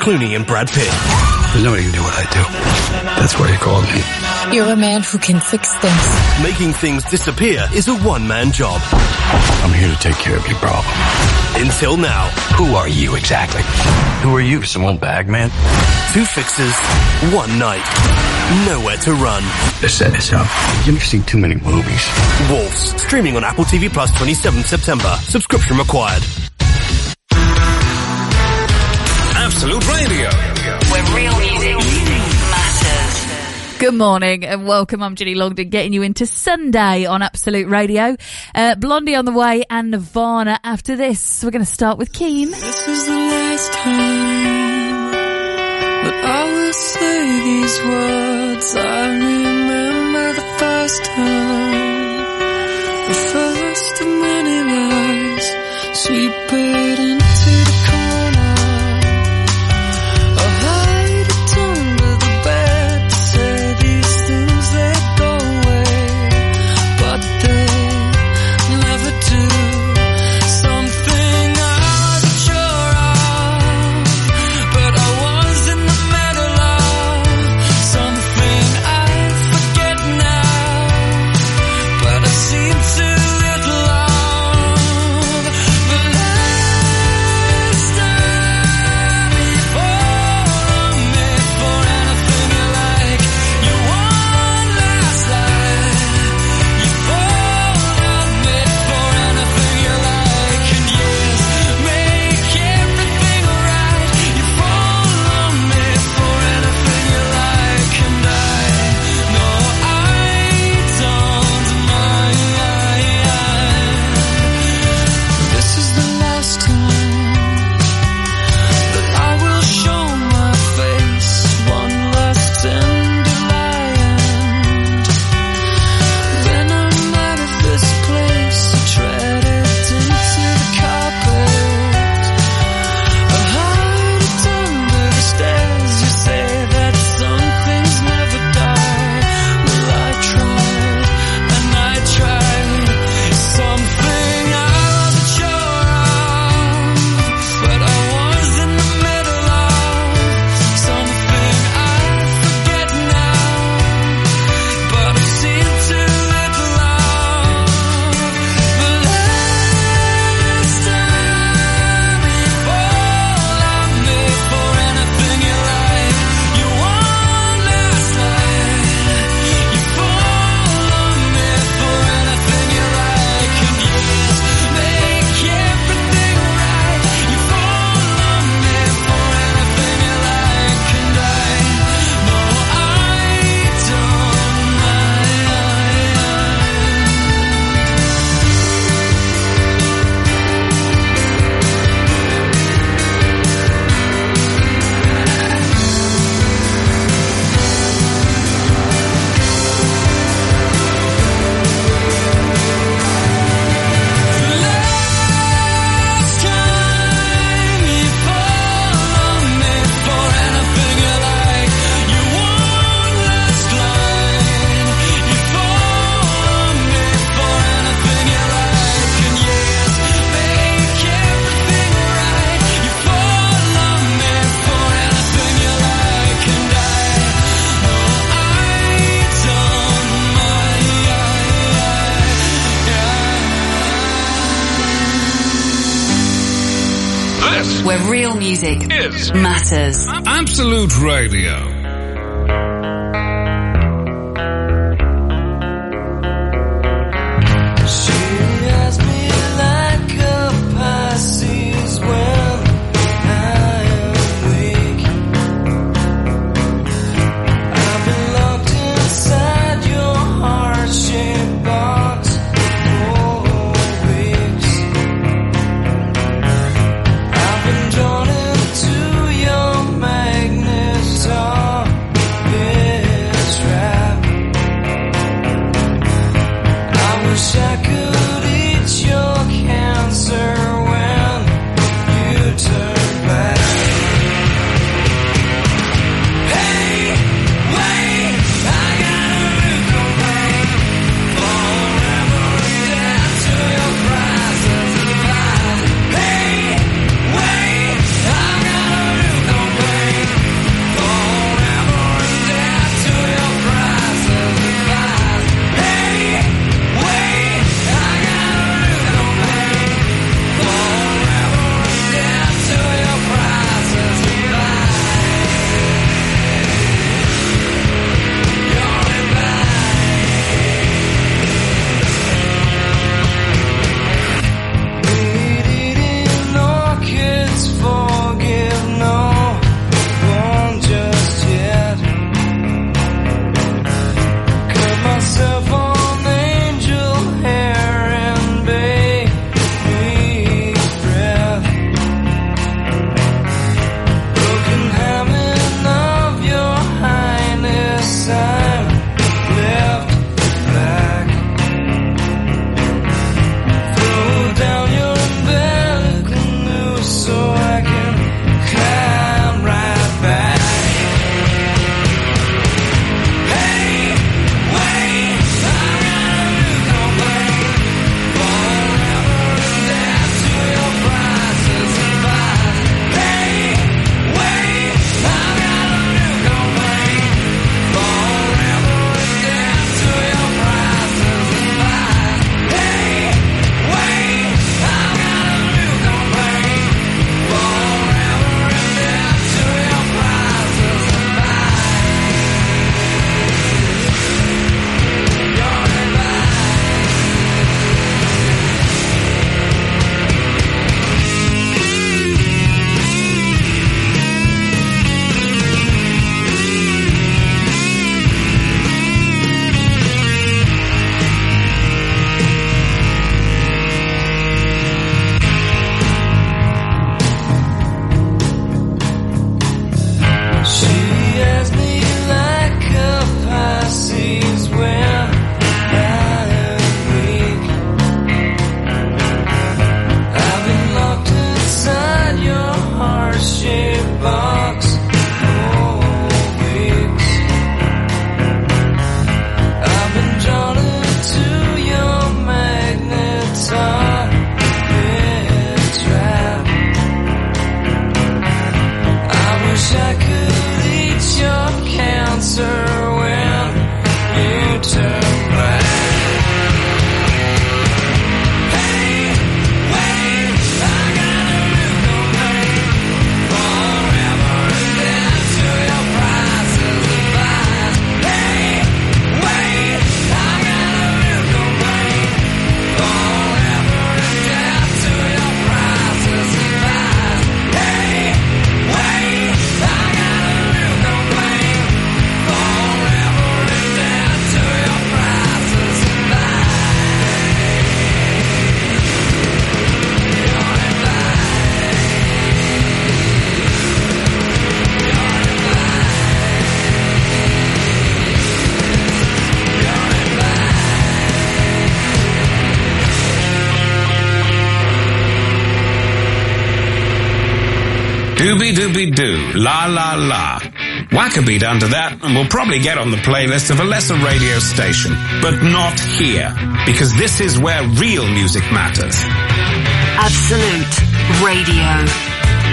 Clooney and Brad Pitt. There's nobody can do what I do. That's why you called me. You're a man who can fix things. Making things disappear is a one-man job. I'm here to take care of your problem. Until now. Who are you exactly? Who are you, some old bag man? 2 fixes, 1 night. Nowhere to run. Let's set this up. You've seen too many movies. Wolves, streaming on Apple TV Plus 27th September. Subscription required. Absolute Radio. Where real music matters. Good morning and welcome. I'm Ginny Longden, getting you into Sunday on Absolute Radio. Blondie on the way and Nirvana after this. We're going to start with Keen. This is the last time that I will say these words. I remember the first time, the first of many lies sweeping into the corner. I hide it under the bed to say these things that go away, but they never do. Something I wasn't sure of, but I was in the middle of. Something I forget now, but I seem too little of. The last time you fall on me for anything you like, you won last night. You fall on me for anything you like, and yes, make everything alright. You fall on me for anything you like, and I know I don't mind. This is the last time that I will show my face. One last tender lie, and then I'm out of this place. I tread it into the carpet. I hide it under the stairs. You say that some things never die. Well, I tried, and I tried. Something I wasn't sure of, but I was in the middle of. Something I forget now, but I've seen too little of. The last time you fall on me for anything you like, you won last night. You fall on me for anything you like, and yes, make everything alright. You fall on me for anything you like, and I know I don't Last time you fall on me for anything you like, you won last night. You fall on me for anything you like, and yes, make everything alright. You fall on me for anything you like, and I know I don't mind. This Where real music is matters. Absolute Radio. She has me like a Pisces when I am weak. I've been locked inside your heart-shaped box for weeks. I've been drawn into your magnet. Doobie-doobie-doo, la-la-la. Whack a beat under that and we'll probably get on the playlist of a lesser radio station. But not here, because this is where real music matters. Absolute Radio.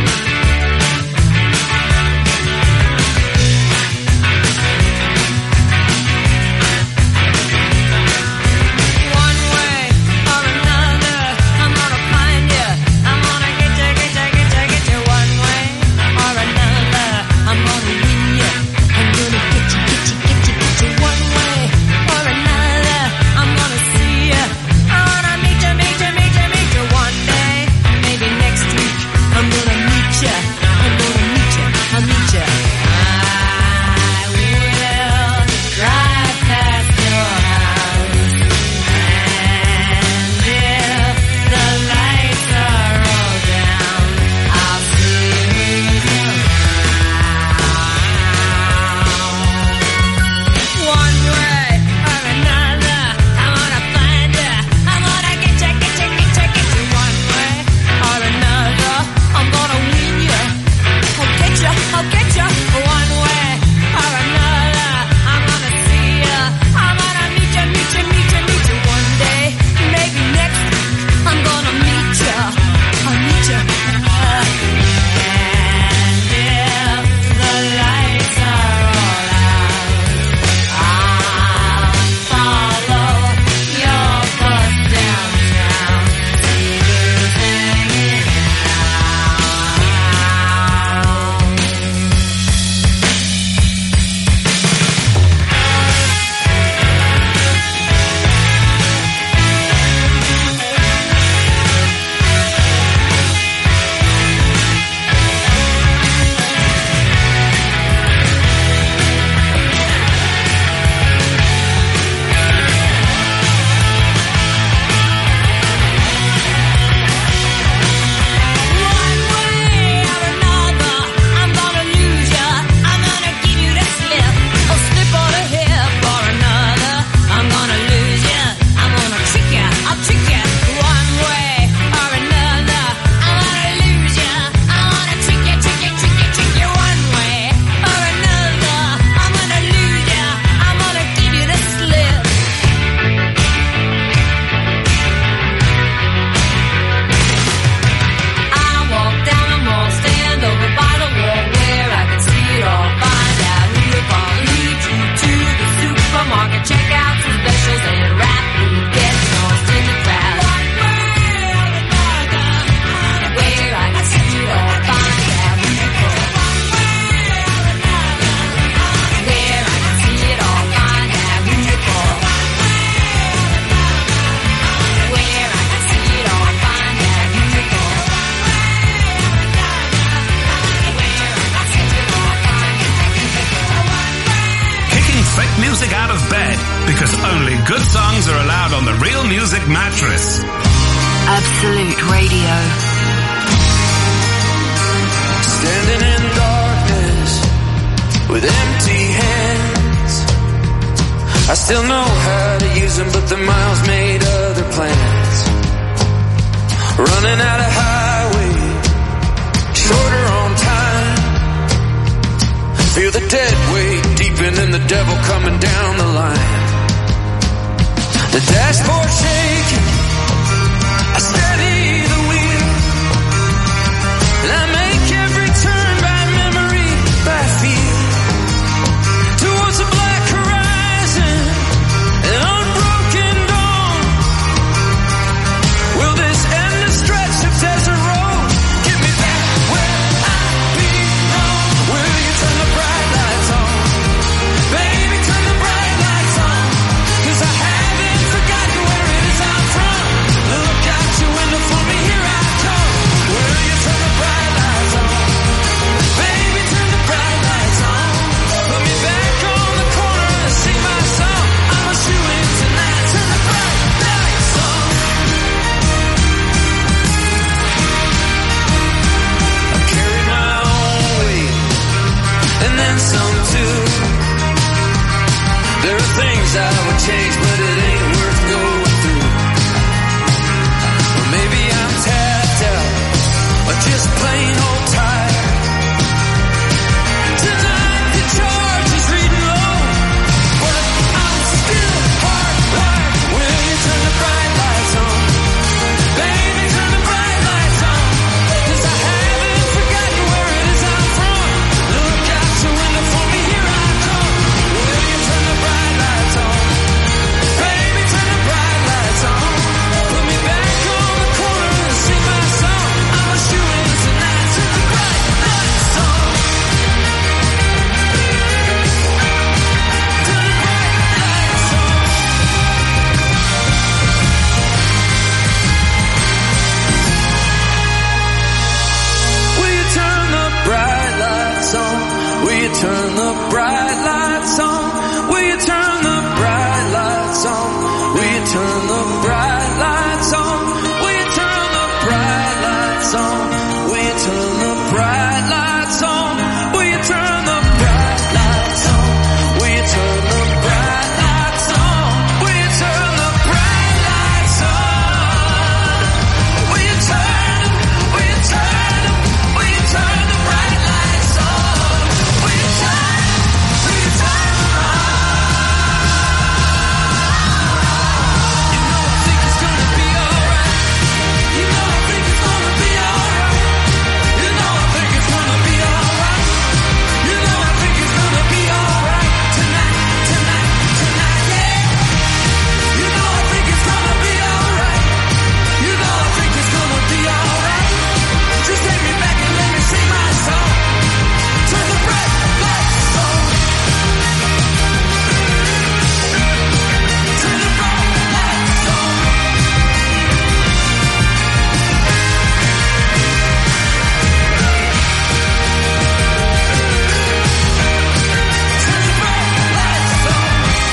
Absolute Radio. Standing in darkness with empty hands. I still know how to use them, but the miles made other plans. Running out of highway, shorter on time. Feel the dead weight deepen and the devil coming down the line. The dashboard shaking, I steady the wheel, and I make every turn by memory, by feel, towards a black horizon, an unbroken dawn. Will this endless stretch of desert road get me back where I belong? Will you turn the bright lights on? Baby, turn the bright lights on, 'cause I haven't forgotten where it is I'm from. Look out your window for me, here I come. Will you turn the bright lights on? Baby, turn the bright lights on. Put me back on the corner and sing my song. I'm a shoo-in tonight. Turn the bright lights on. I carry my own weight, and then some too. There are things I would change, but it ain't worth going through. Or maybe I'm tapped out, or just plain old tired. turn the bright lights on? Will you turn the bright lights on? Will you turn the bright lights on? Will you turn the bright lights on? Will you turn the bright lights on? Will you turn the bright lights on? Will you turn the bright lights on? Will you turn the bright lights on? Will you turn them? Will you turn them? Will you turn the bright lights on? Will you turn them? Will you turn them on? You know I think it's gonna be alright. You know I think it's gonna be alright. You know I think it's gonna be alright. You know I think it's gonna be alright tonight, tonight, tonight, yeah. You know I think it's gonna be alright. You know I think it's gonna be alright. Just take me back and let me sing my song. Turn the bright lights on. Turn the bright lights on. Turn the bright lights on.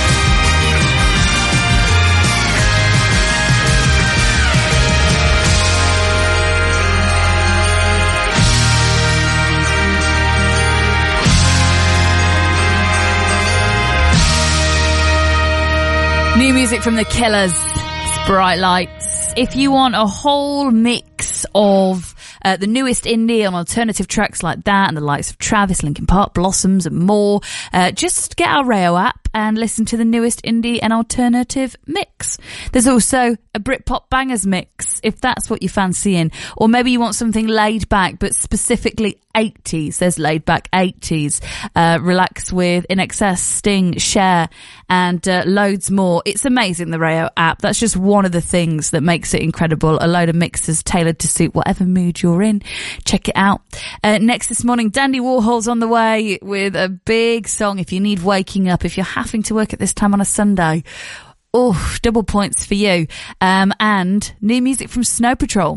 New music from The Killers. It's Bright Lights. If you want a whole mix of the newest indie and alternative tracks like that and the likes of Travis, Linkin Park, Blossoms and more, just get our Rayo app and listen to the newest indie and alternative mix. There's also a Britpop bangers mix, if that's what you're fancying. Or maybe you want something laid back, but specifically 80s. There's laid back 80s. Relax with In Excess, Sting, Cher, and loads more. It's amazing, the Rayo app. That's just one of the things that makes it incredible. A load of mixes tailored to suit whatever mood you're in. Check it out. Next this morning, Dandy Warhol's on the way with a big song if you need waking up, if you're having to work at this time on a Sunday. Oh, double points for you. And new music from Snow Patrol.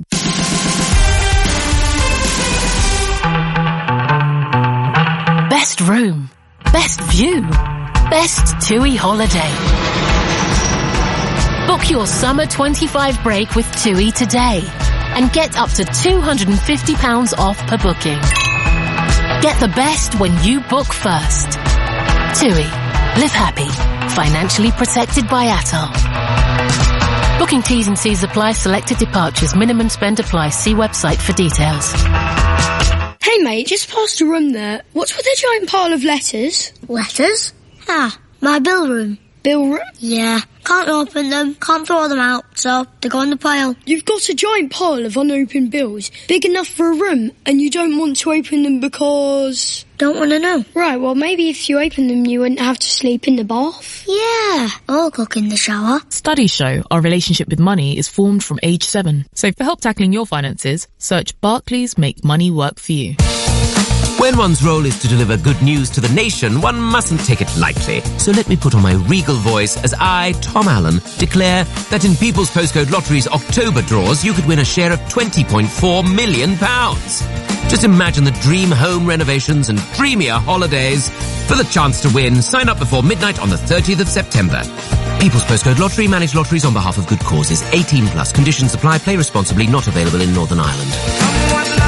Best room, best view, best TUI holiday. Book your summer 25 break with TUI today and get up to £250 off per booking. Get the best when you book first. TUI. Live happy. Financially protected by Atoll. Booking T's and C's apply. Selected departures. Minimum spend apply. See website for details. Hey mate, just past the room there. What's with the giant pile of letters? Letters? Ah, my bill room. Bill room? Yeah, can't open them, can't throw them out, so they go in the pile. You've got a giant pile of unopened bills, big enough for a room, and you don't want to open them because... Don't want to know. Right, well maybe if you open them you wouldn't have to sleep in the bath. Yeah, or cook in the shower. Studies show our relationship with money is formed from age 7. So for help tackling your finances, search Barclays Make Money Work For You. When one's role is to deliver good news to the nation, one mustn't take it lightly. So let me put on my regal voice as I, Tom Allen, declare that in People's Postcode Lottery's October draws, you could win a share of £20.4 million. Just imagine the dream home renovations and dreamier holidays. For the chance to win, sign up before midnight on the 30th of September. People's Postcode Lottery, manage lotteries on behalf of good causes. 18 plus. Conditions apply. Play responsibly. Not available in Northern Ireland.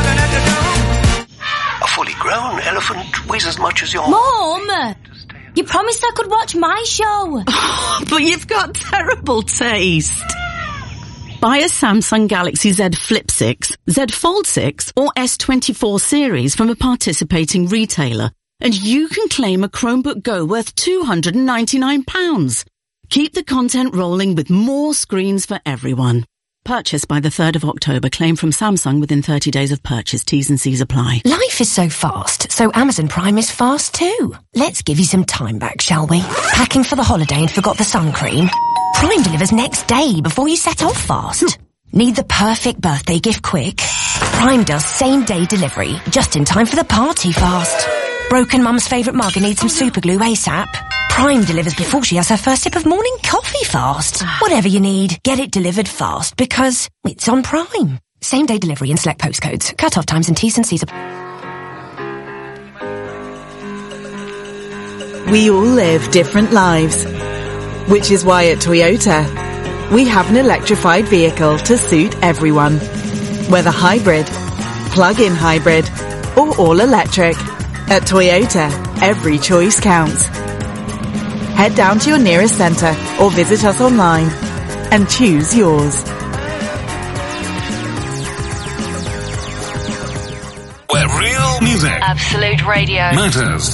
A fully grown elephant weighs as much as your... Mom! You promised I could watch my show. Oh, but you've got terrible taste. Buy a Samsung Galaxy Z Flip 6, Z Fold 6 or S24 series from a participating retailer and you can claim a Chromebook Go worth £299. Keep the content rolling with more screens for everyone. Purchase by the 3rd of October. Claim from Samsung within 30 days of purchase. T's and C's apply. Life is so fast, so Amazon Prime is fast too. Let's give you some time back, shall we? Packing for the holiday and forgot the sun cream? Prime delivers next day before you set off fast. Need the perfect birthday gift quick? Prime does same day delivery, just in time for the party fast. Broken mum's favourite mug and needs some super glue ASAP? Prime delivers before she has her first sip of morning coffee fast. Whatever you need, get it delivered fast because it's on Prime. Same day delivery in select postcodes. Cut-off times and T's and C's. We all live different lives, which is why at Toyota, we have an electrified vehicle to suit everyone. Whether hybrid, plug-in hybrid, or all electric, at Toyota, every choice counts. Head down to your nearest centre or visit us online and choose yours. Where real music, Absolute Radio, matters.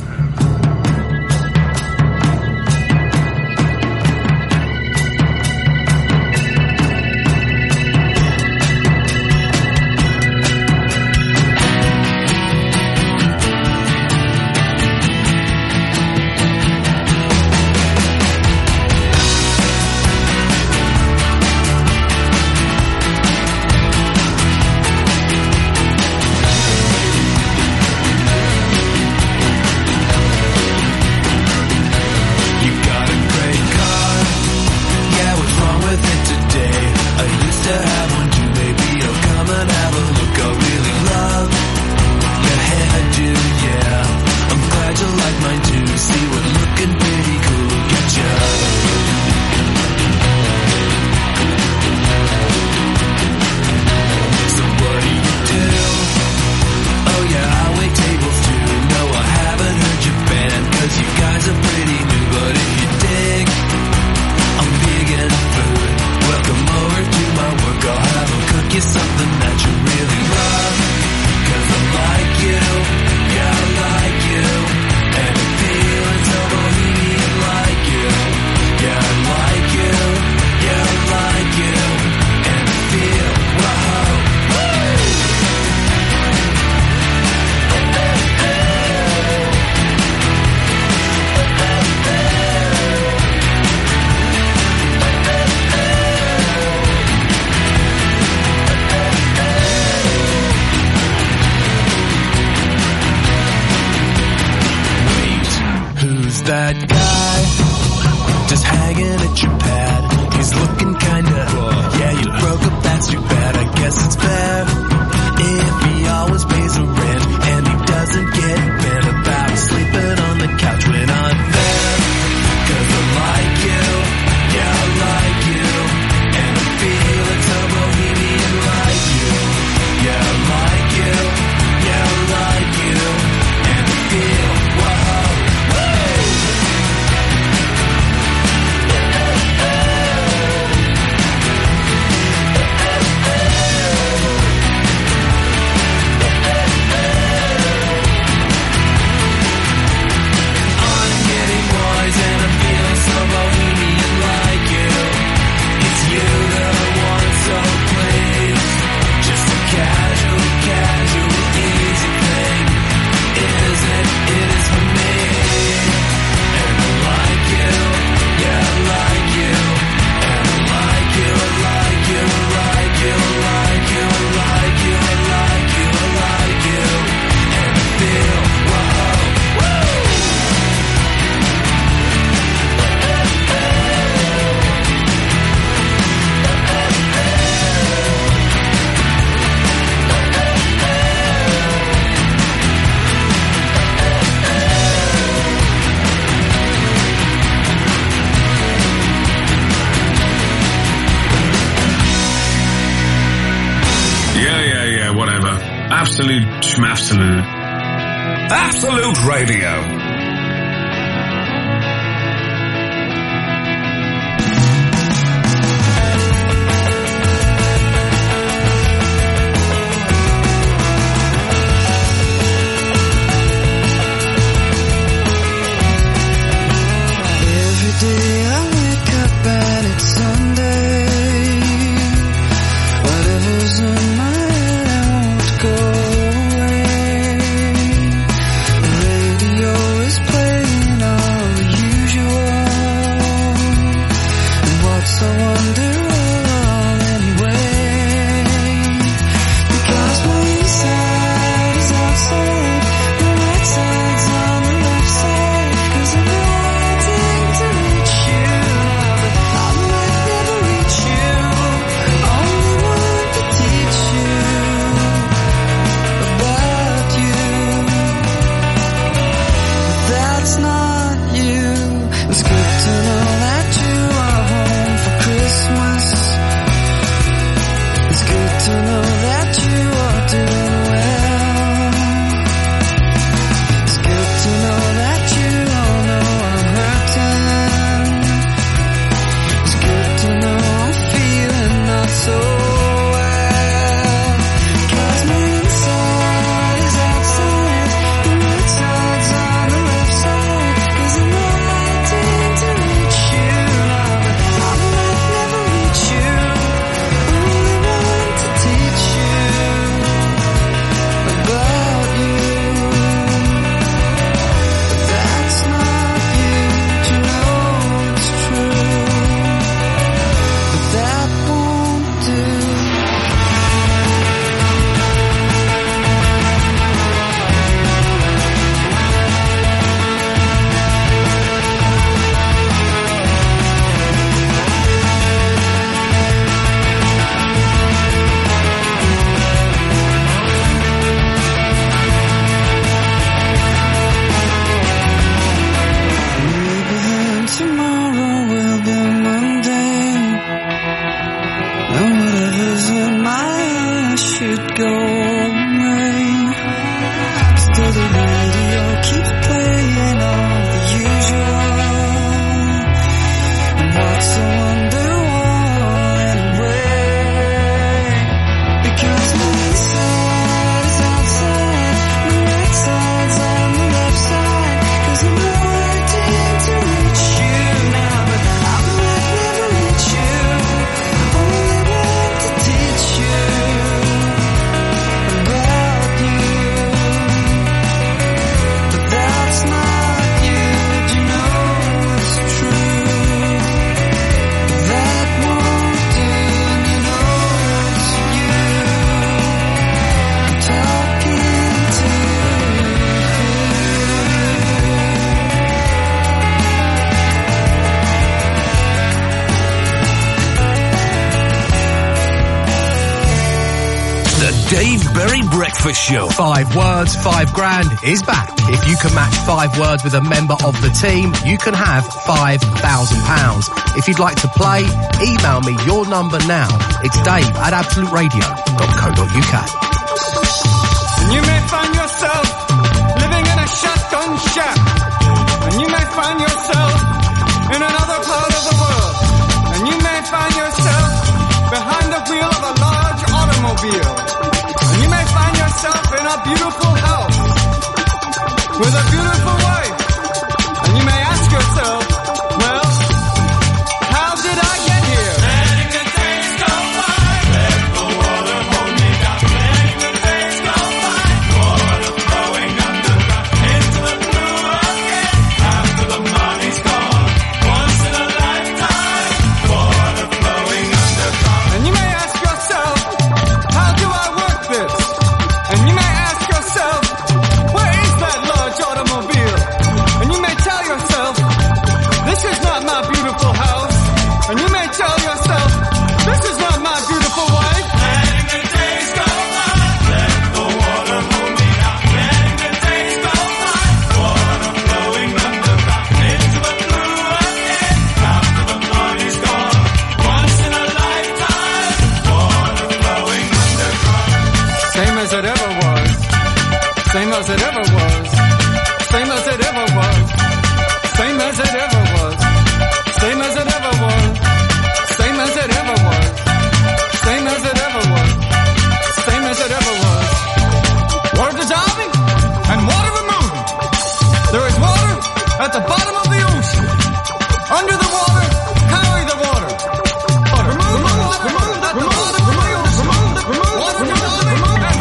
That guy just hanging at your pad. He's looking kinda, yeah, you broke up, that's too bad. I guess it's fair if he always pays the rent and he doesn't get bent about sleeping on the couch when I'm there. 'Cause I like you, yeah, I like you, and I feel it's a bohemian like you. Yeah, I like you, yeah, I like you, and I feel, whoa. Absolute schmabsolute. Absolute Radio. Radio Dave Berry Breakfast Show. 5 words, 5 grand is back. If you can match 5 words with a member of the team, you can have £5,000. If you'd like to play, email me your number now. It's dave@absoluteradio.co.uk. And you may find yourself living in a shotgun shack. And you may find yourself in another part of the world. And you may find yourself behind the wheel of a large automobile. And you may find yourself in a beautiful house with a beautiful wife. And you may ask yourself, well, how did I get here? Letting the days go by, let the water hold me down. Letting the days go by, water flowing underground into the blue again. After the money's gone, once in a lifetime, water flowing underground. And you may ask yourself, how do I work this? And you may ask yourself, where is that large automobile? And you may tell yourself, this is not my beautiful house. And you may tell yourself, this is not my beautiful wife. Letting the days go by, let the water hold me down. Letting the days go by, water flowing underground into the blue again. After the money's gone, once in a lifetime, water flowing underground. Same as it ever was. Same as it ever was. Same as it ever was. Same as it ever was. Same as it ever was. Same as it ever was. Same as it ever was. Same as it ever was. Water dissolving and water removing. There is water at the bottom of the ocean. Under the water, carry the water. Remove the water at the bottom of the ocean. Water dissolving and water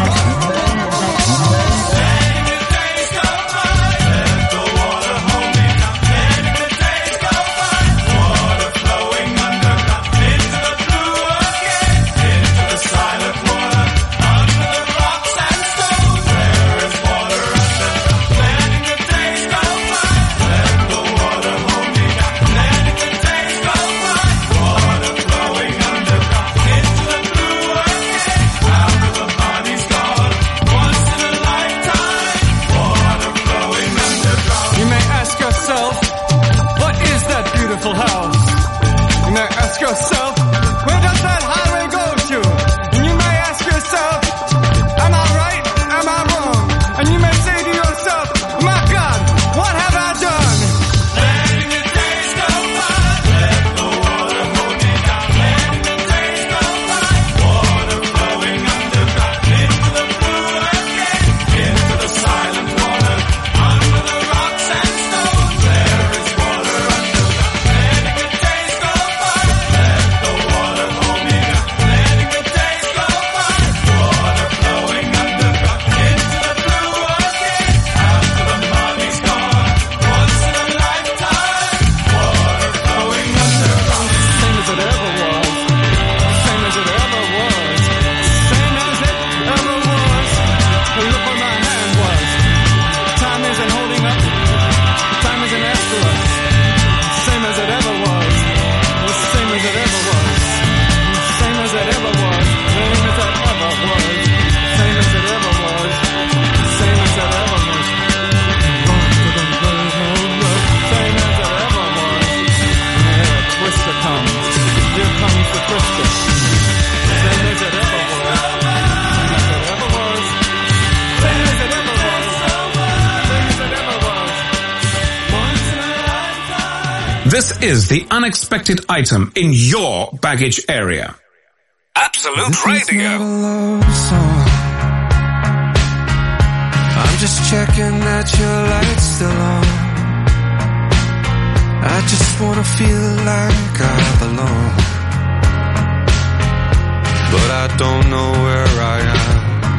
letting the days go by, let the water hold me down. Letting the days go by, water flowing underground into the blue again, into the silent water, under the rocks and stones. There is water underground. Letting the days go by, let the water hold me down. Letting the days go by, water flowing underground into the blue again, after the money's gone, once in a lifetime, water flowing underground. You may ask yourself, what is that beautiful house? You may ask yourself, where does that highway go to? And you may ask yourself, am I right? Am I wrong? And you may say to yourself, my God, what have I done? Letting the days go by, let the water hold me down. Letting the days go by, water flowing underground into the blue again, into the silent water, under the rocks and stones. There is water underground. Letting the days go by, let the water hold me down. Letting the days go by, water flowing underground into the blue again, after the money's gone, once in a lifetime, water flowing underground. Same as it ever was. Same as it ever was. Same as it ever was. The look on my hand was. Time isn't holding up. Time isn't after us. Same as it ever was. Same as it ever was. Same as it ever was. Same as it ever was. Same as it ever was. Same as it ever was. Same as it ever was. Here, Twister comes. Here comes the Twister. Same as it ever was. Same as it ever was. Same as it ever was. Once in a lifetime. This is the unexpected item in your baggage area. Absolute Radio. I'm just checking that your light's still on. I just wanna feel like I belong, but I don't know where I am.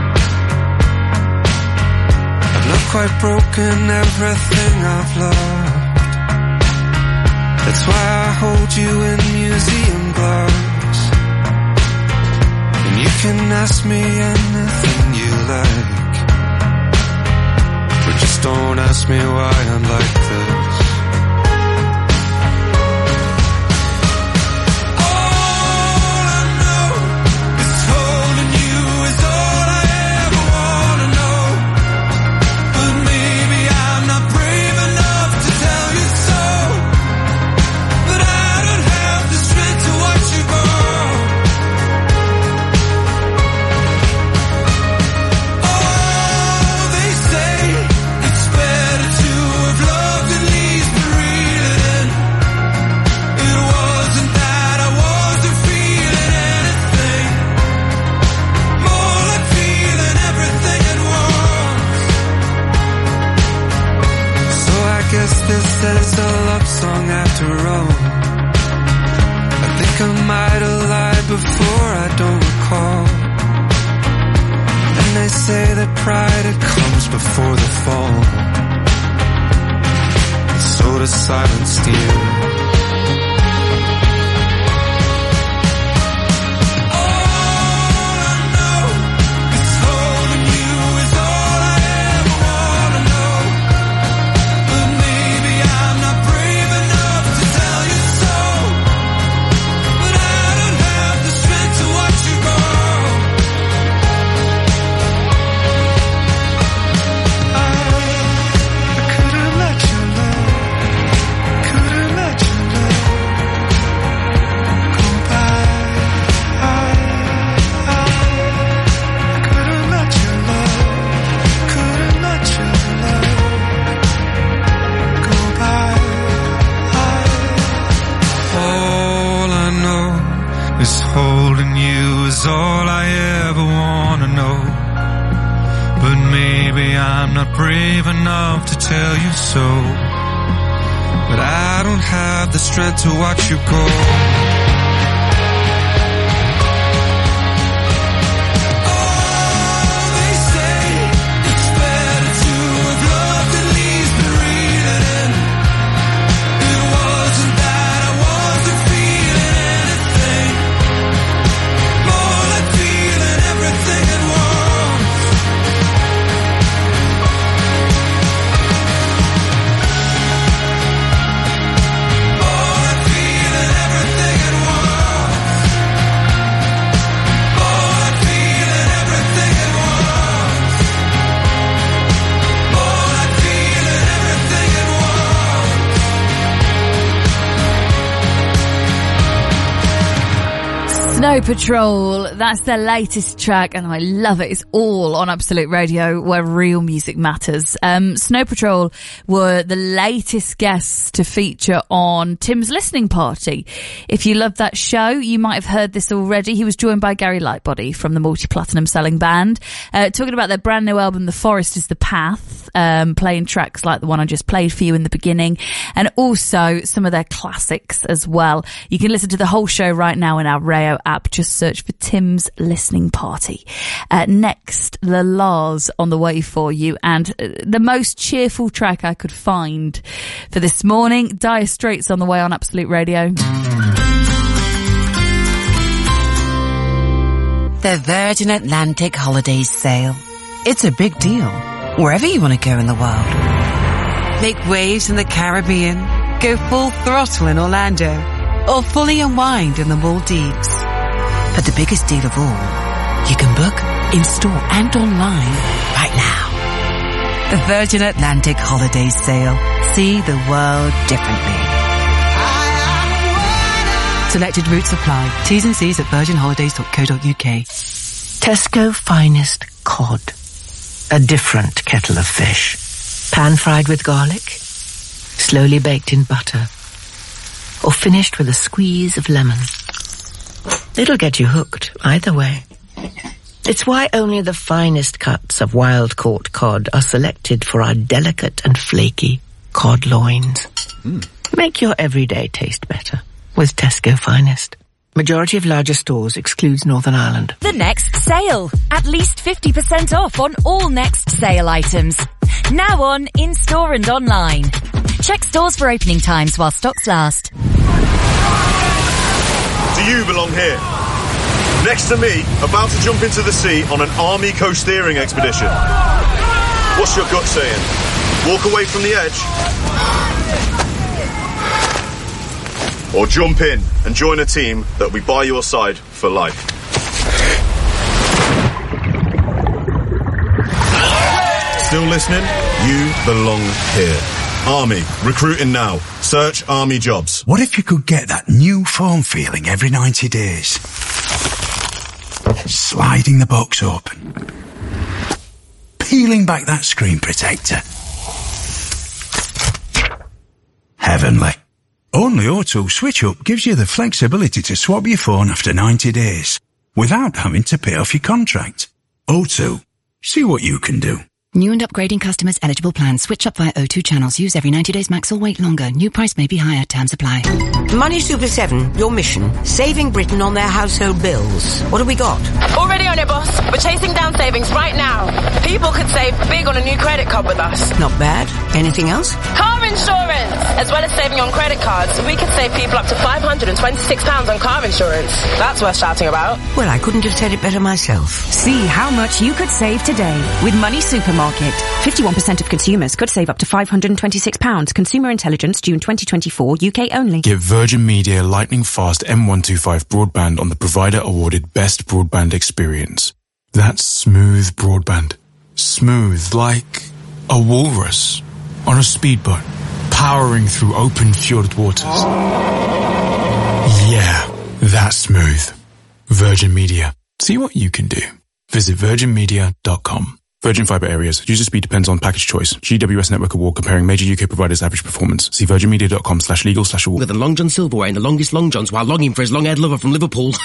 I've not quite broken everything I've loved. That's why I hold you in museum gloves. And you can ask me anything you like, but just don't ask me why I'm like this. All I know is holding you is all I guess this is a love song after all. I think I might have lied before, I don't recall. And they say that pride, it comes before the fall. And so does silence, dear. Holding you is all I ever wanna know. But maybe I'm not brave enough to tell you so. But I don't have the strength to watch you go. Snow Patrol, that's their latest track and I love it. It's all on Absolute Radio where real music matters. Snow Patrol were the latest guests to feature on Tim's Listening Party. If you love that show, you might have heard this already. He was joined by Gary Lightbody from the multi-platinum selling band, talking about their brand new album, The Forest is the Path, playing tracks like the one I just played for you in the beginning, and also some of their classics as well. You can listen to the whole show right now in our Rayo app. Just search for Tim's Listening Party. Next, the Lars on the way for you, and the most cheerful track I could find for this morning, Dire Straits on the way on Absolute Radio. The Virgin Atlantic Holidays Sale. It's a big deal, wherever you want to go in the world. Make waves in the Caribbean, go full throttle in Orlando, or fully unwind in the Maldives. But the biggest deal of all, you can book in-store and online right now. The Virgin Atlantic Holidays Sale. See the world differently. Selected routes apply. T's and C's at virginholidays.co.uk. Tesco Finest Cod. A different kettle of fish. Pan-fried with garlic, slowly baked in butter, or finished with a squeeze of lemon. It'll get you hooked either way. It's why only the finest cuts of wild-caught cod are selected for our delicate and flaky cod loins. Make your everyday taste better with Tesco Finest. Majority of larger stores excludes Northern Ireland. The Next Sale. At least 50% off on all Next Sale items. Now on in-store and online. Check stores for opening times while stocks last. Do you belong here? Next to me, about to jump into the sea on an army coast-steering expedition. What's your gut saying? Walk away from the edge? Or jump in and join a team that'll be by your side for life? Still listening? You belong here. Army, recruiting now. Search Army jobs. What if you could get that new phone feeling every 90 days? Sliding the box open. Peeling back that screen protector. Heavenly. Only O2 Switch Up gives you the flexibility to swap your phone after 90 days without having to pay off your contract. O2, see what you can do. New and upgrading customers eligible plans. Switch up via O2 channels. Use every 90 days max or wait longer. New price may be higher. Terms apply. Money Super 7, your mission, saving Britain on their household bills. What have we got? Already on it, boss. We're chasing down savings right now. People could save big on a new credit card with us. Not bad. Anything else? Car insurance! As well as saving on credit cards, we could save people up to £526 on car insurance. That's worth shouting about. Well, I couldn't have said it better myself. See how much you could save today with Money Supermarket. 51% of consumers could save up to £526. Consumer Intelligence, June 2024, UK only. Get Virgin Media lightning fast M125 broadband on the provider awarded best broadband experience. That's smooth broadband. Smooth like a walrus on a speedboat, powering through open fjord waters. Yeah, that's smooth. Virgin Media. See what you can do. Visit virginmedia.com. Virgin Fibre areas. User speed depends on package choice. GWS Network Award comparing major UK providers' average performance. See virginmedia.com/legal/award. With a Long John Silver wearing the longest long johns while longing for his long-haired lover from Liverpool.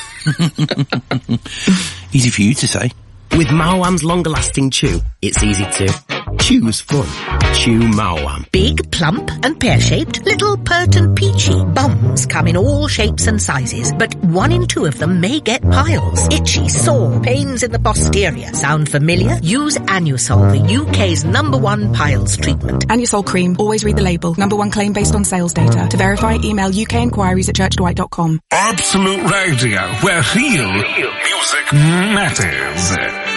Easy for you to say. With Mawam's longer-lasting chew, it's easy to choose fun. Chew Mawam. Big, plump and pear-shaped, little pert and peachy. Bums come in all shapes and sizes, but 1 in 2 of them may get piles. Itchy, sore, pains in the posterior. Sound familiar? Use Anusol, the UK's #1 piles treatment. Anusol cream. Always read the label. #1 claim based on sales data. To verify, email ukinquiries@churchdwight.com. Absolute Radio, where real music matters.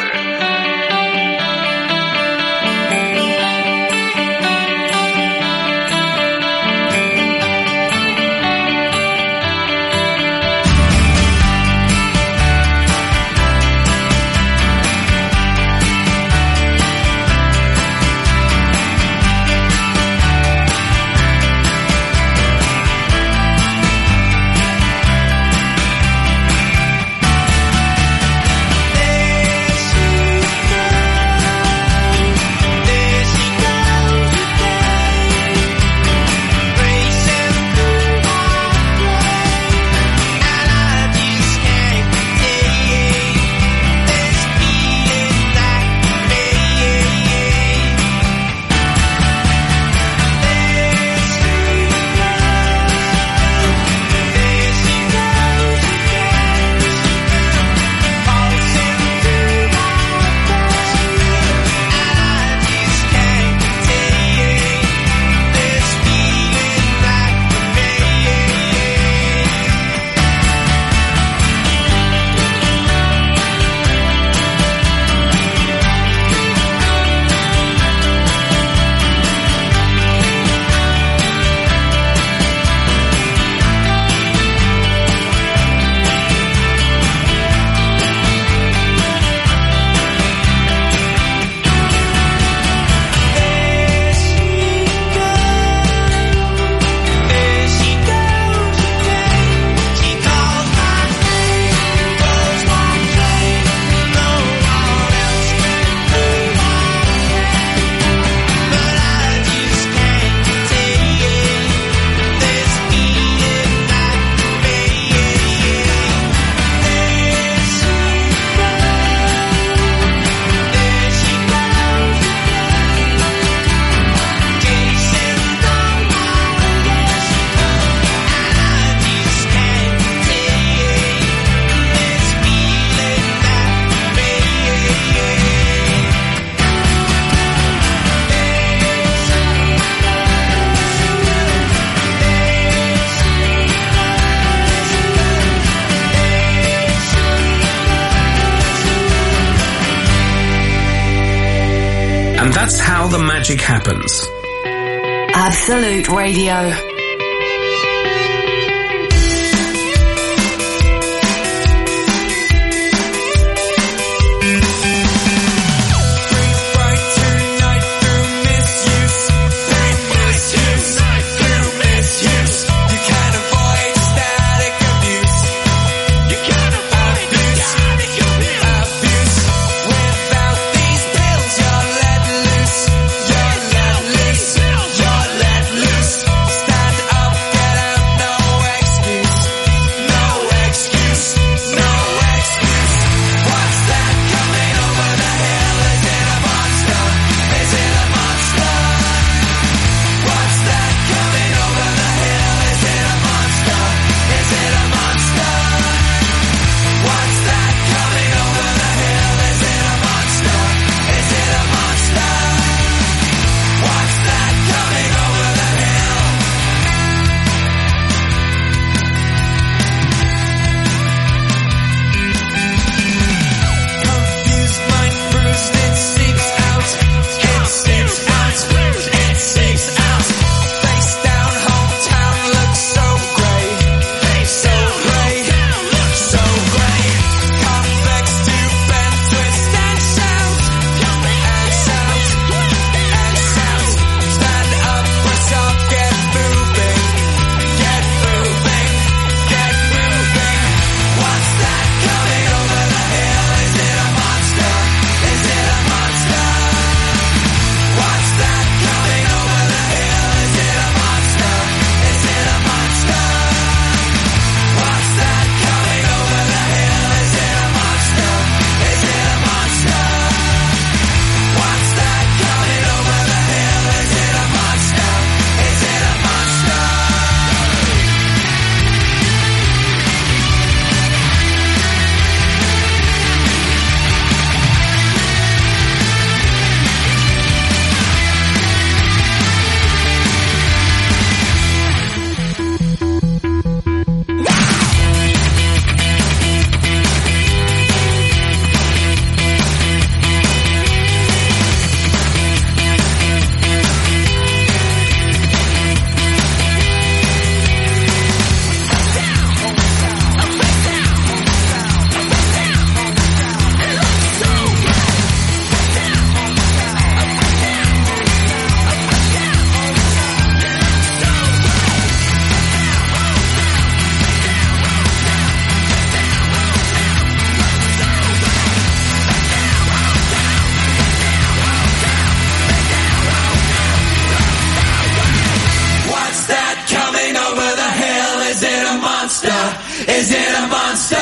And that's how the magic happens. Absolute Radio. You're let loose. monster? Is it a monster?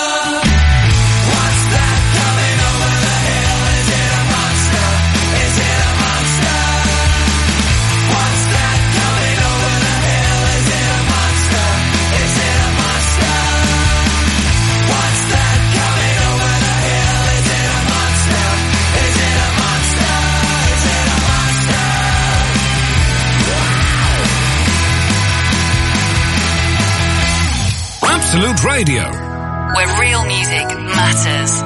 Absolute Radio, where real music matters.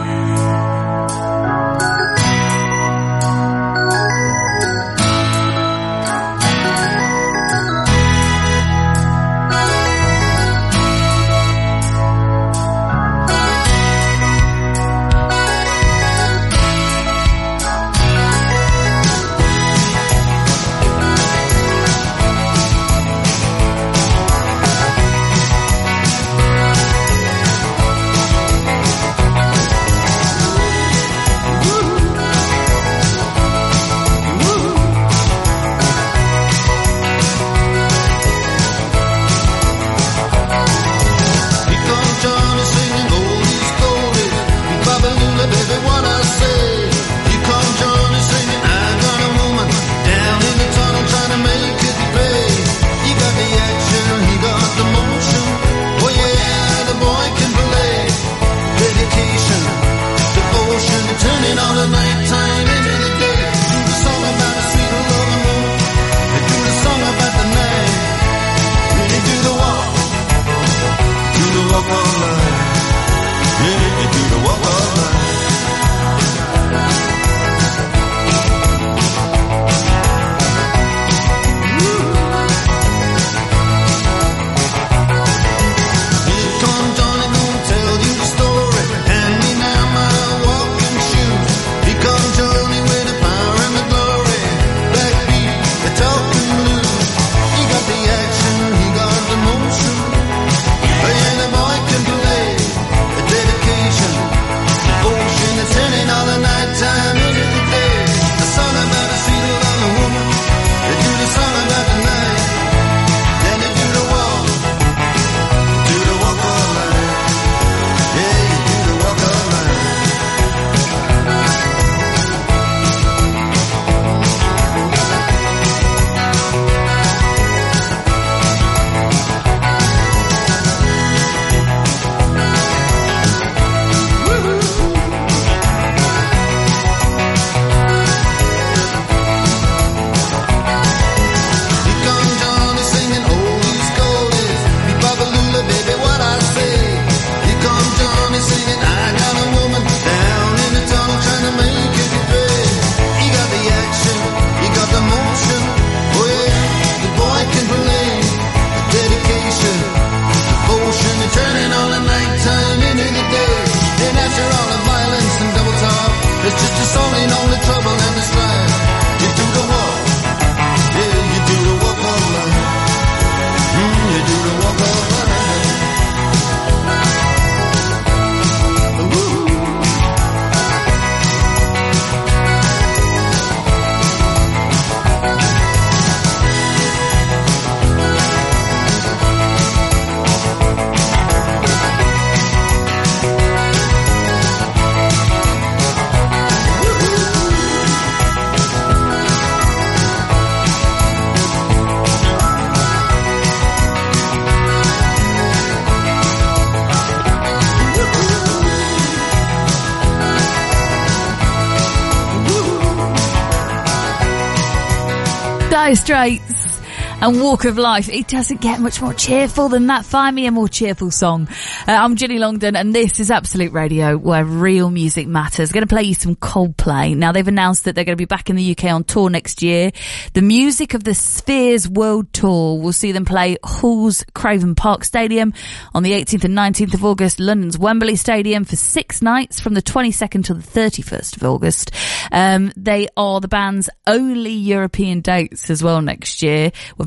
Dire Straits and Walk of Life. It doesn't get much more cheerful than that. Find me a more cheerful song. I'm Ginny Longden and this is Absolute Radio, where real music matters. Going to play you some Coldplay. Now they've announced that they're going to be back in the UK on tour next year. The music of the Spheres World Tour will see them play Hull's Craven Park Stadium on the 18th and 19th of August, London's Wembley Stadium for 6 nights from the 22nd to the 31st of August. They are the band's only European dates as well next year. We're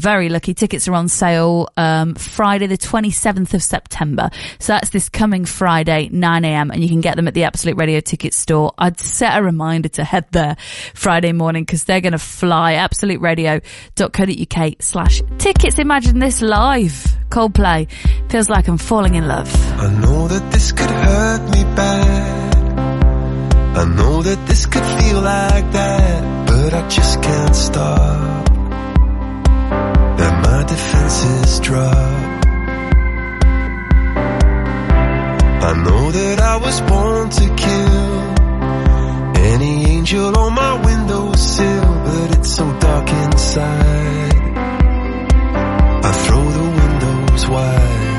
very lucky. Tickets are on sale Friday the 27th of September. So that's this coming Friday, 9 a.m, and you can get them at the Absolute Radio ticket store. I'd set a reminder to head there Friday morning because they're going to fly. absoluteradio.co.uk/tickets. Imagine this live. Coldplay. Feels like I'm falling in love. I know that this could hurt me bad. I know that this could feel like that, but I just can't stop. Let my defenses drop. I know that I was born to kill any angel on my windowsill, but it's so dark inside. I throw the windows wide.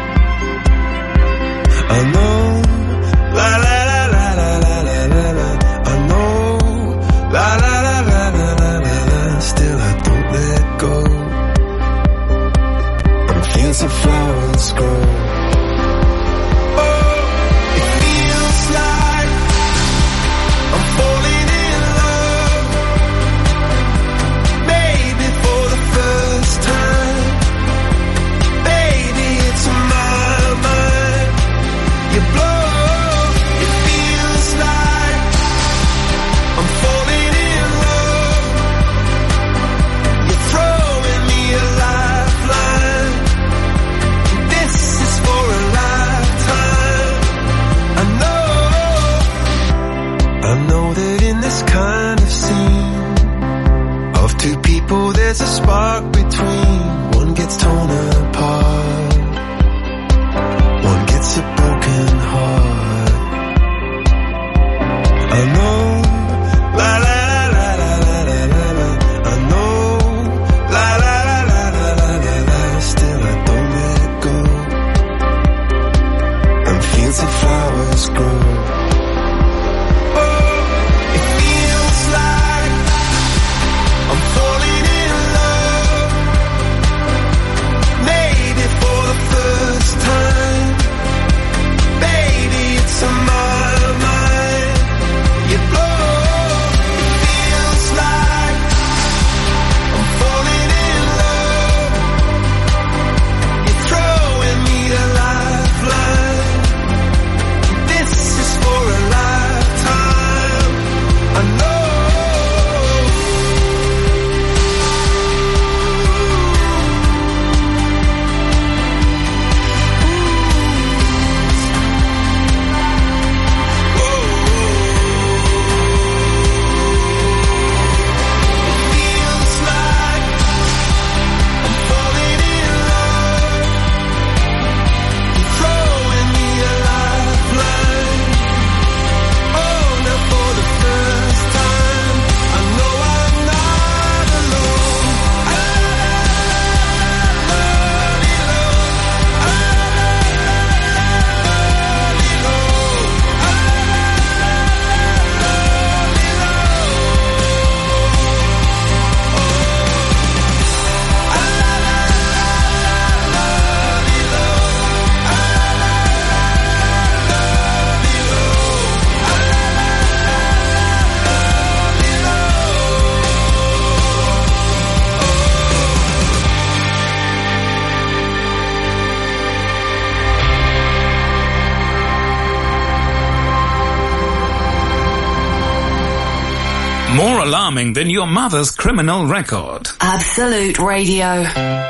I know, la la la la la la la la la. I know, la la la la la la la la. Still I don't let go. On fields of flowers grow. Oh, it feels like I'm falling in love. Maybe for the first time. Baby, it's on my mind. You blow. It feels like I'm falling in love. You're throwing me a lifeline. This is for a lifetime. I know that in this kind of scene of two people there's a spark between. One gets torn apart, one gets a broken heart. I know, la la la la la la la la. I know, la la la la la la la la. Still I don't let go. And fields of flowers grow. Oh, it feels like I'm falling in love. Maybe for the first time. Baby, it's on my mind. You blow. It feels like I'm falling in love. You're throwing me a lifeline. This is for a lifetime. I know. Feels like I'm falling in love. You're throwing me a lifeline. Oh, now for the first time, I know I'm not alone. More alarming than your mother's criminal record. Absolute Radio.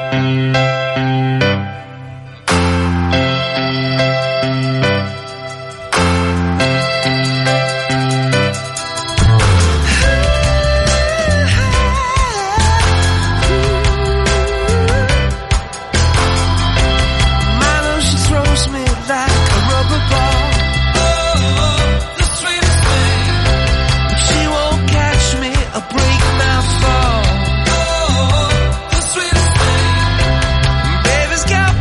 I know she throws me like a rubber ball. The sweetest thing. She won't catch me, I'll break my fall. The sweetest thing. Baby's got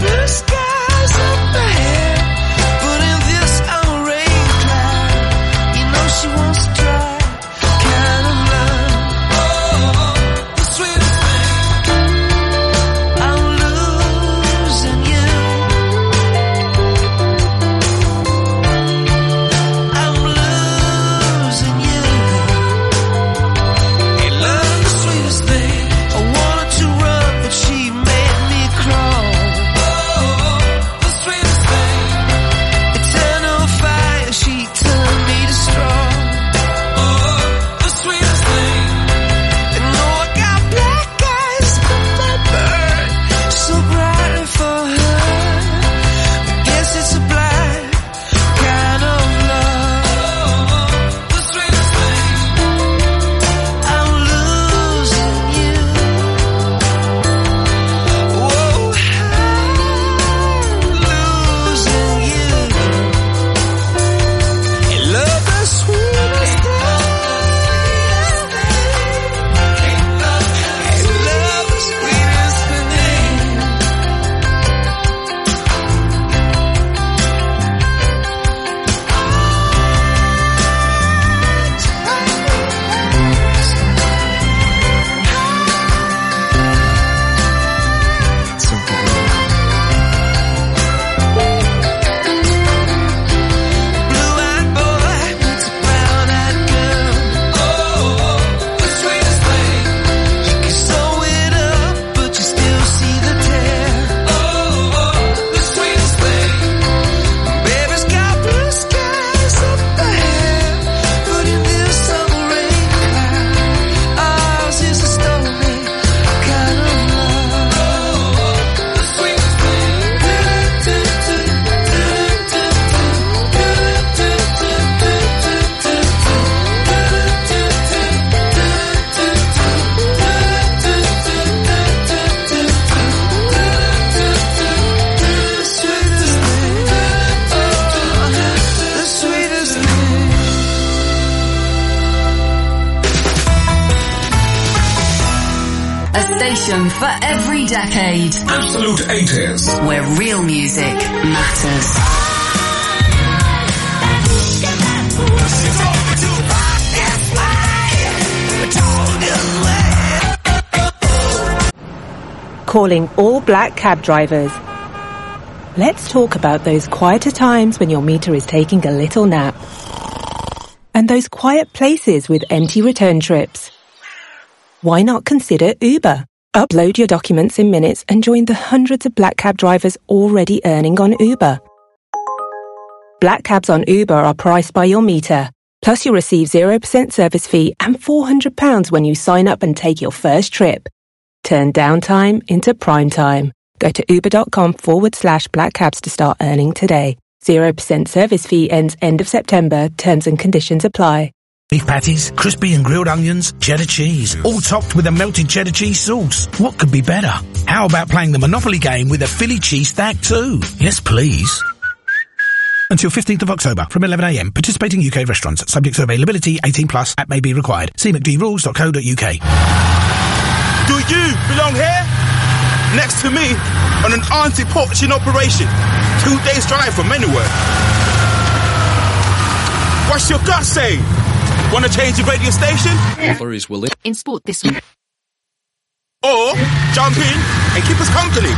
station for every decade. Absolute 80s. Where real music matters. Calling all black cab drivers. Let's talk about those quieter times when your meter is taking a little nap. And those quiet places with empty return trips. Why not consider Uber? Upload your documents in minutes and join the hundreds of black cab drivers already earning on Uber. Black cabs on Uber are priced by your meter. Plus you'll receive 0% service fee and £400 when you sign up and take your first trip. Turn downtime into prime time. Go to uber.com/black cabs to start earning today. 0% service fee ends end of September. Terms and conditions apply. Beef patties, crispy and grilled onions, cheddar cheese, all topped with a melted cheddar cheese sauce. What could be better? How about playing the Monopoly game with a Philly cheese stack too? Yes, please. Until 15th of October from 11 a.m. Participating UK restaurants. Subject to availability. 18 plus. App may be required. See mcdrules.co.uk. Do you belong here? Next to me on an anti-poaching operation. 2 days drive from anywhere. What's your gut saying? Want to change the radio station? Flurries will live in sport this week. Or jump in and keep us company.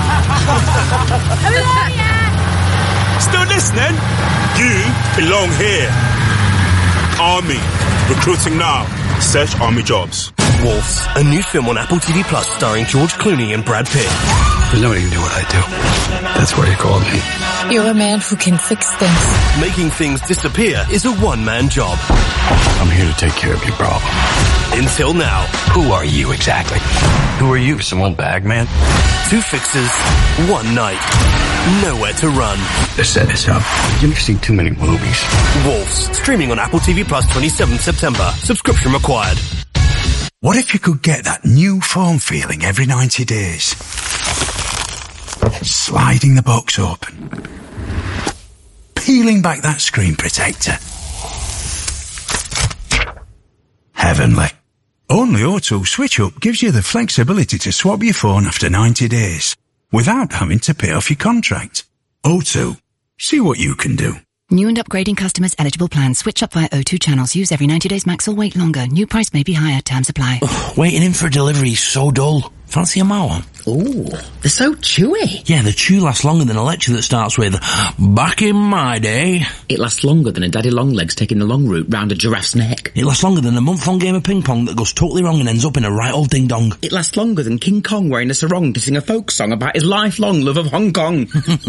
Still listening? You belong here. Army. Recruiting now. Search Army jobs. Wolves, a new film on Apple TV Plus starring George Clooney and Brad Pitt. There's nobody can do what I do. That's why you called me. You're a man who can fix things. Making things disappear is a one-man job. I'm here to take care of your problem. Until now. Who are you exactly? Who are you, some old bag man? 2 fixes, 1 night. Nowhere to run. To set this up, you've seen too many movies. Wolves, streaming on Apple TV Plus 27th September. Subscription required. What if you could get that new phone feeling every 90 days? Sliding the box open. Peeling back that screen protector. Heavenly. Only O2 Switch Up gives you the flexibility to swap your phone after 90 days without having to pay off your contract. O2. See what you can do. New and upgrading customers eligible plans. Switch up via O2 channels. Use every 90 days max or wait longer. New price may be higher. Terms apply. Waiting in for a delivery is so dull. Fancy a Mauan? Ooh, they're so chewy. Yeah, the chew lasts longer than a lecture that starts with, back in my day. It lasts longer than a daddy longlegs taking the long route round a giraffe's neck. It lasts longer than a month-long game of ping-pong that goes totally wrong and ends up in a right old ding-dong. It lasts longer than King Kong wearing a sarong to sing a folk song about his lifelong love of Hong Kong.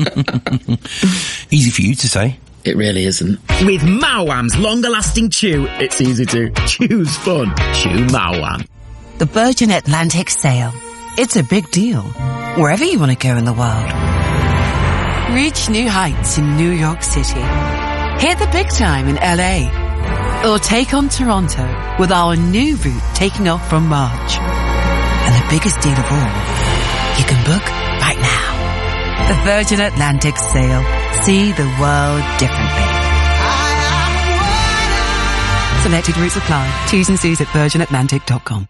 Easy for you to say. It really isn't. With Mauam's longer-lasting chew, it's easy to. Chew's fun. Chew Mauam. The Virgin Atlantic Sale. It's a big deal, wherever you want to go in the world. Reach new heights in New York City. Hit the big time in LA. Or take on Toronto with our new route taking off from March. And the biggest deal of all, you can book right now. The Virgin Atlantic Sale. See the world differently. Selected routes apply. T's and C's at virginatlantic.com.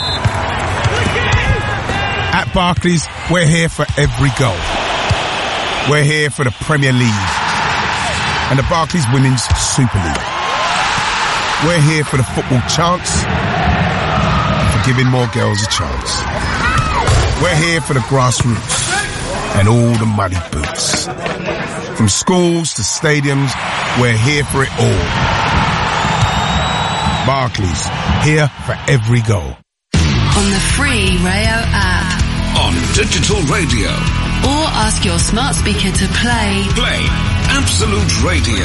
At Barclays, we're here for every goal. We're here for the Premier League and the Barclays Women's Super League. We're here for the football chants and for giving more girls a chance. We're here for the grassroots and all the muddy boots. From schools to stadiums, we're here for it all. Barclays, here for every goal. On the free Rayo app. On digital radio. Or ask your smart speaker to play. Play Absolute Radio.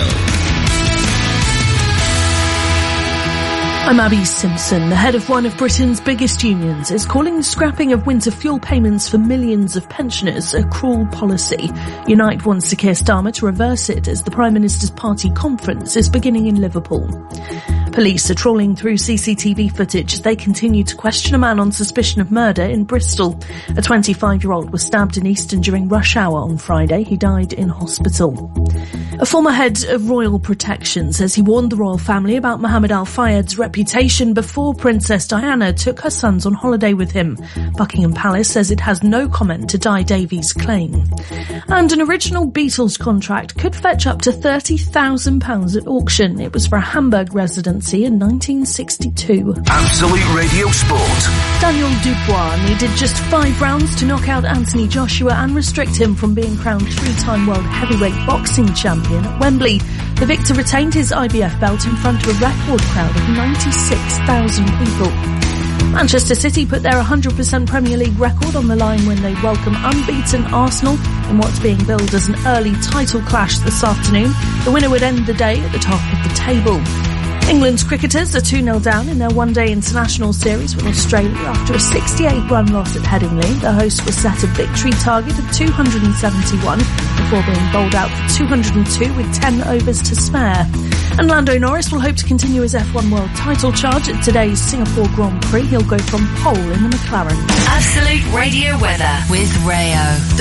I'm Abby Simpson. The head of one of Britain's biggest unions is calling the scrapping of winter fuel payments for millions of pensioners a cruel policy. Unite wants Sir Keir Starmer to reverse it as the Prime Minister's party conference is beginning in Liverpool. Police are trawling through CCTV footage as they continue to question a man on suspicion of murder in Bristol. A 25-year-old was stabbed in Easton during rush hour on Friday. He died in hospital. A former head of royal protection says he warned the royal family about Mohammed Al Fayed's reputation before Princess Diana took her sons on holiday with him. Buckingham Palace says it has no comment to Di Davies' claim. And an original Beatles contract could fetch up to £30,000 at auction. It was for a Hamburg residency in 1962. Absolute Radio Sport. Daniel Dubois needed just 5 rounds to knock out Anthony Joshua and restrict him from being crowned 3-time world heavyweight boxing champion at Wembley. The victor retained his IBF belt in front of a record crowd of 96,000 people. Manchester City put their 100% Premier League record on the line when they welcome unbeaten Arsenal in what's being billed as an early title clash this afternoon. The winner would end the day at the top of the table. England's cricketers are 2-0 down in their one-day international series with Australia after a 68-run loss at Headingley. The hosts were set a victory target of 271 before being bowled out for 202 with 10 overs to spare. And Lando Norris will hope to continue his F1 World title charge at today's Singapore Grand Prix. He'll go from pole in the McLaren. Absolute Radio weather with Rayo.